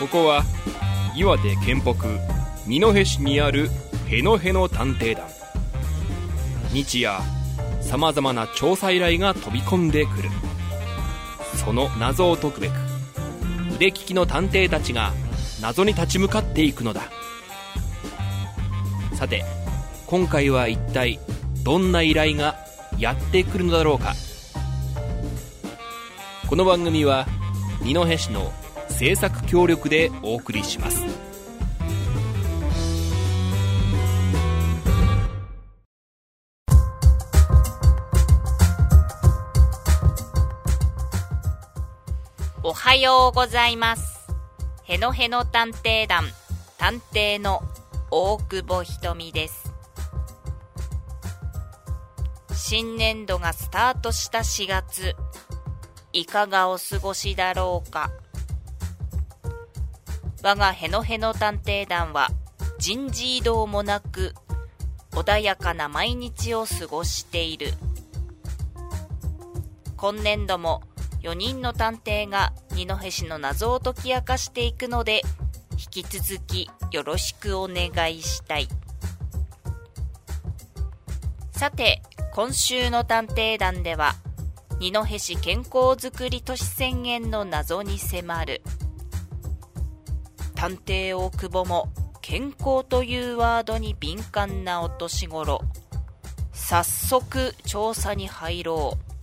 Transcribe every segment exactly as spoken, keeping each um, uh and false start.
ここは岩手県北二戸市にあるへのへの探偵団。日夜さまざまな調査依頼が飛び込んでくる。その謎を解くべく腕利きの探偵たちが謎に立ち向かっていくのだ。さて今回は一体どんな依頼がやってくるのだろうか。この番組は二戸市の制作協力でお送りします。 おはようございます。へのへの探偵団探偵の大久保ひとみです。新年度がスタートしたしがつ、いかがお過ごしだろうか。我がへのへの探偵団は人事異動もなく穏やかな毎日を過ごしている。今年度もよにんの探偵が二戸市の謎を解き明かしていくので、引き続きよろしくお願いしたい。さて今週の探偵団では二戸市健康づくり都市宣言の謎に迫る。探偵大久保も健康というワードに敏感なお年頃。早速調査に入ろう。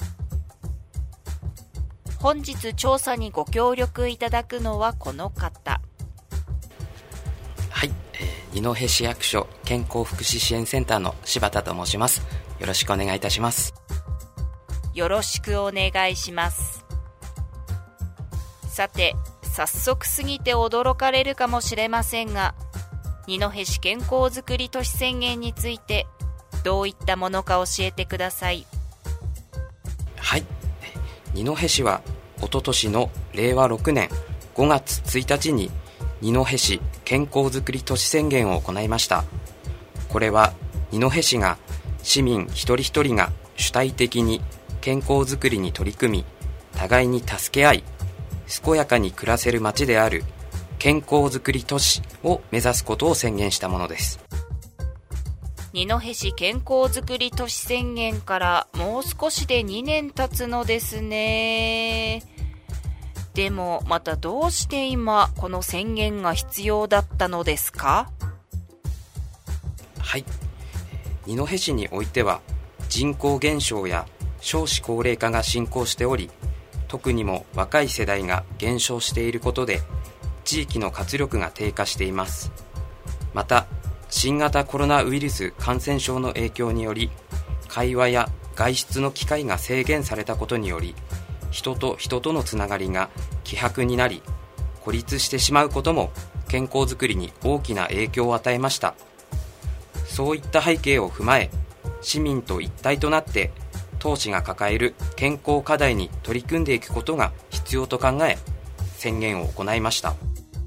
本日調査にご協力いただくのはこの方。 はい、えー、二戸市役所健康福祉支援センターの柴田と申します。よろしくお願いいたします。 よろしくお願いします。さて早速すぎて驚かれるかもしれませんが、二戸市健康づくり都市宣言についてどういったものか教えてください。 はい、二戸市はおととしのれいわろくねんごがつついたちに二戸市健康づくり都市宣言を行いました。これは二戸市が市民一人一人が主体的に健康づくりに取り組み、互いに助け合い健やかに暮らせる街である健康づくり都市を目指すことを宣言したものです。 二戸市健康づくり都市宣言からもう少しでにねん経つのですね。でもまたどうして今この宣言が必要だったのですか？ はい、二戸市においては人口減少や少子高齢化が進行しており、特にも若い世代が減少していることで地域の活力が低下しています。また新型コロナウイルス感染症の影響により会話や外出の機会が制限されたことにより、人と人とのつながりが希薄になり孤立してしまうことも健康づくりに大きな影響を与えました。そういった背景を踏まえ、市民と一体となって当市が抱える健康課題に取り組んでいくことが必要と考え宣言を行いました。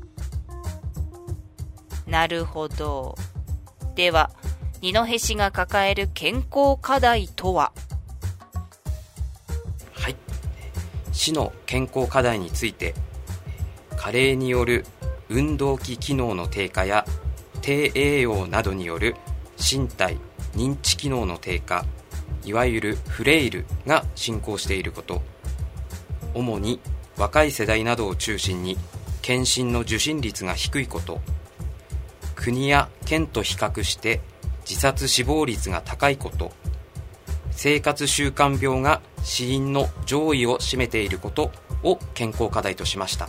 なるほど。では二戸市が抱える健康課題とは？ はい、市の健康課題について、加齢による運動器機能の低下や低栄養などによる身体認知機能の低下、いわゆるフレイルが進行していること、主に若い世代などを中心に検診の受診率が低いこと、国や県と比較して自殺死亡率が高いこと、生活習慣病が死因の上位を占めていることを健康課題としました。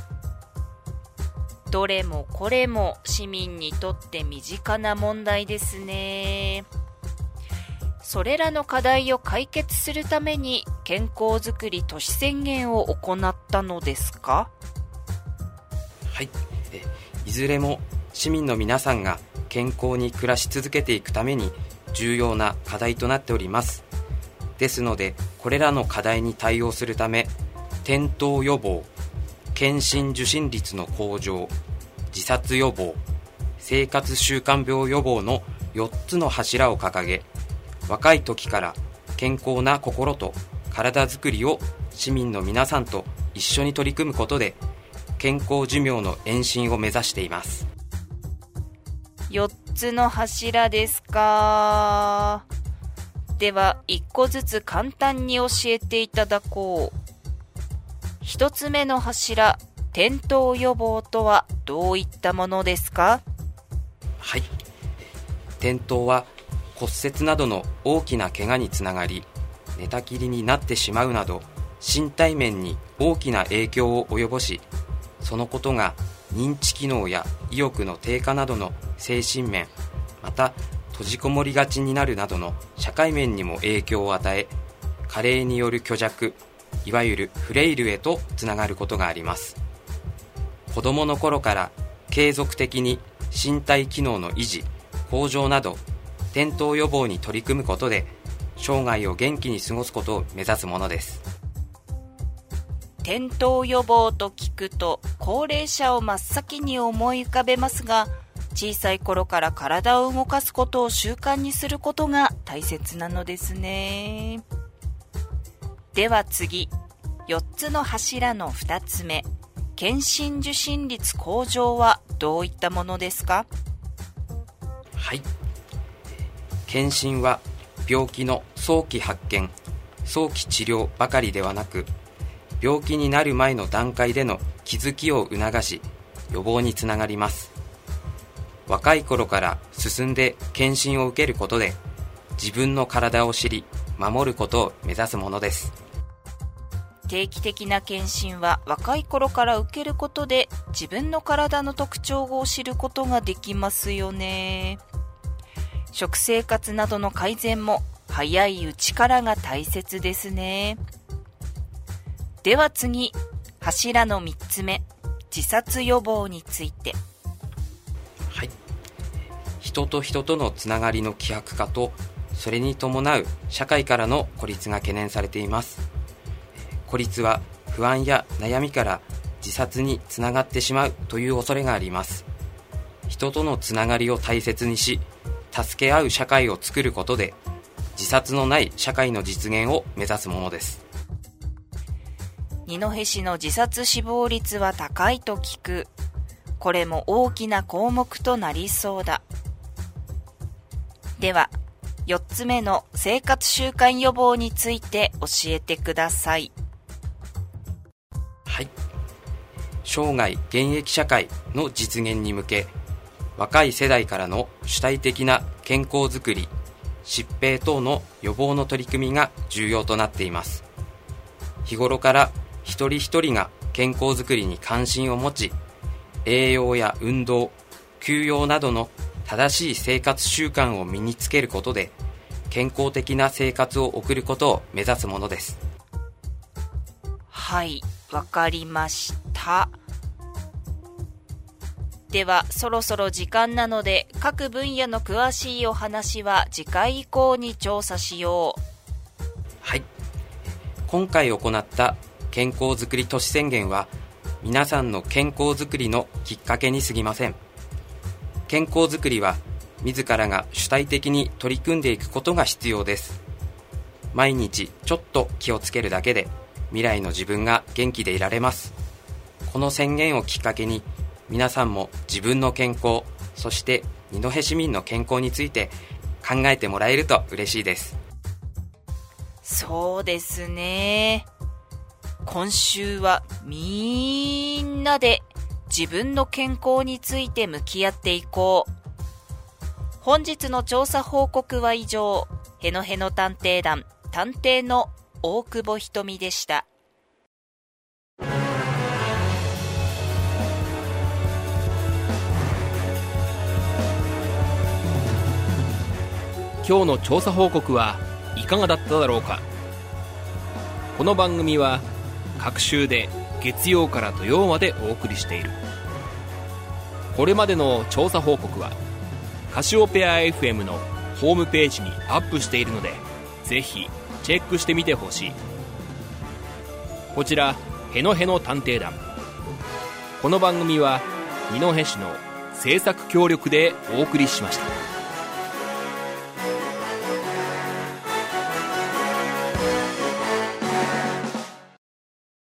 どれもこれも市民にとって身近な問題ですね。それらの課題を解決するために健康づくり都市宣言を行ったのですか？ はい、えいずれも市民の皆さんが健康に暮らし続けていくために重要な課題となっております。ですのでこれらの課題に対応するため、転倒予防、検診受診率の向上、自殺予防、生活習慣病予防のよっつの柱を掲げ、若い時から健康な心と体づくりを市民の皆さんと一緒に取り組むことで、健健康寿命の延伸を目指しています。 よっつの柱ですか。ではいっこずつ簡単に教えていただこう。ひとつめの柱、転倒予防とはどういったものですか？ はい、転倒は骨折などの大きな怪我につながり、寝たきりになってしまうなど身体面に大きな影響を及ぼし、そのことが認知機能や意欲の低下などの精神面、また閉じこもりがちになるなどの社会面にも影響を与え、加齢による虚弱、いわゆるフレイルへとつながることがあります。子どもの頃から継続的に身体機能の維持、向上など転倒予防に取り組むことで生涯を元気に過ごすことを目指すものです。 転倒予防と聞くと高齢者を真っ先に思い浮かべますが、小さい頃から体を動かすことを習慣にすることが大切なのですね。では次、よっつの柱のふたつめ、検診受診率向上はどういったものですか？ はい、検診は病気の早期発見、早期治療ばかりではなく、病気になる前の段階での気づきを促し、予防につながります。若い頃から進んで検診を受けることで、自分の体を知り、守ることを目指すものです。 定期的な検診は若い頃から受けることで、自分の体の特徴を知ることができますよね。食生活などの改善も早いうちからが大切ですね。では次、柱のみっつめ、自殺予防について。 はい、人と人とのつながりの希薄化と、それに伴う社会からの孤立が懸念されています。孤立は不安や悩みから自殺につながってしまうという恐れがあります。人とのつながりを大切にし、助け合う社会を作ることで、自殺のない社会の実現を目指すものです。 二戸市の自殺死亡率は高いと聞く。これも大きな項目となりそうだ。では、よっつめの生活習慣予防について教えてください。 はい、生涯現役社会の実現に向け、若い世代からの主体的な健康づくり、疾病等の予防の取り組みが重要となっています。日頃から一人一人が健康づくりに関心を持ち、栄養や運動、休養などの正しい生活習慣を身につけることで、健康的な生活を送ることを目指すものです。 はい、わかりました。ではそろそろ時間なので、各分野の詳しいお話は次回以降に調査しよう。 はい、今回行った健康づくり都市宣言は、皆さんの健康づくりのきっかけに過ぎません。健康づくりは自らが主体的に取り組んでいくことが必要です。毎日ちょっと気をつけるだけで、未来の自分が元気でいられます。この宣言をきっかけに、皆さんも自分の健康、そして二戸市民の健康について考えてもらえると嬉しいです。 そうですね。今週はみんなで自分の健康について向き合っていこう。本日の調査報告は以上。へのへの探偵団探偵の大久保ひとみでした。 今日の調査報告はいかがだっただろうか。この番組は各週で月曜から土曜までお送りしている。これまでの調査報告はカシオペア エフエム のホームページにアップしているので、ぜひチェックしてみてほしい。こちらへのへの探偵団、この番組は二戸市の制作協力でお送りしました。